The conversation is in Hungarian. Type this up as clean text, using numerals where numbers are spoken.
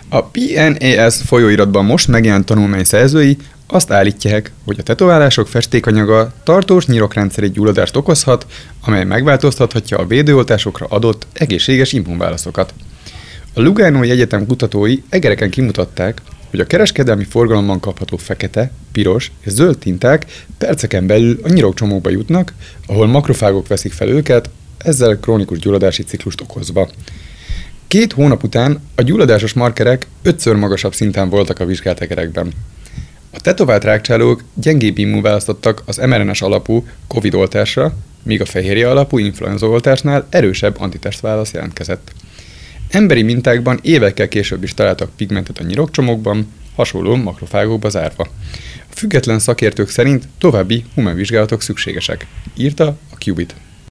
A PNAS folyóiratban most megjelent tanulmány szerzői azt állítják, hogy a tetoválások festékanyaga tartós nyirokrendszeri gyulladást okozhat, amely megváltoztathatja a védőoltásokra adott egészséges immunválaszokat. A Luganói Egyetem kutatói egereken kimutatták, hogy a kereskedelmi forgalomban kapható fekete, piros és zöld tinták perceken belül a nyirokcsomókba jutnak, ahol makrofágok veszik fel őket, ezzel krónikus gyulladási ciklust okozva. 2 hónap után a gyulladásos markerek 5-ször magasabb szinten voltak a vizsgált egerekben. A tetovált rákcsálók gyengébb immunválaszt adtak az mRNA-s alapú COVID-oltásra, míg a fehérje alapú influenza-oltásnál erősebb antitestválasz jelentkezett. Emberi mintákban évekkel később is találtak pigmentet a nyirokcsomókban, hasonló makrofágokba zárva. A független szakértők szerint további humán vizsgálatok szükségesek, írta a Qubit.